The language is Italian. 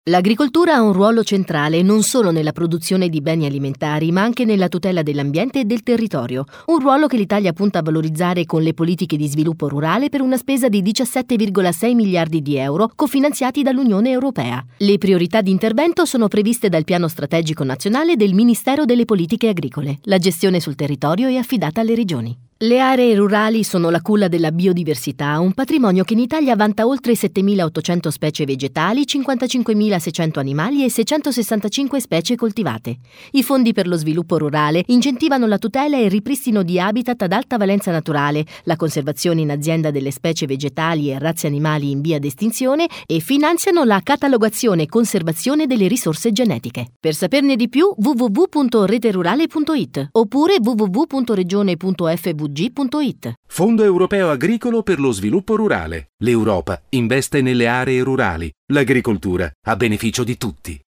L'agricoltura ha un ruolo centrale non solo nella produzione di beni alimentari, ma anche nella tutela dell'ambiente e del territorio. Un ruolo che l'Italia punta a valorizzare con le politiche di sviluppo rurale per una spesa di 17,6 miliardi di euro cofinanziati dall'Unione Europea. Le priorità di intervento sono previste dal Piano Strategico Nazionale del Ministero delle Politiche Agricole. La gestione sul territorio è affidata alle regioni. Le aree rurali sono la culla della biodiversità, un patrimonio che in Italia vanta oltre 7.800 specie vegetali, 55.600 animali e 665 specie coltivate. I fondi per lo sviluppo rurale incentivano la tutela e il ripristino di habitat ad alta valenza naturale, la conservazione in azienda delle specie vegetali e razze animali in via d'estinzione e finanziano la catalogazione e conservazione delle risorse genetiche. Per saperne di più www.reterurale.it oppure www.regione.fvg.it. Fondo Europeo Agricolo per lo Sviluppo Rurale. L'Europa investe nelle aree rurali. L'agricoltura a beneficio di tutti.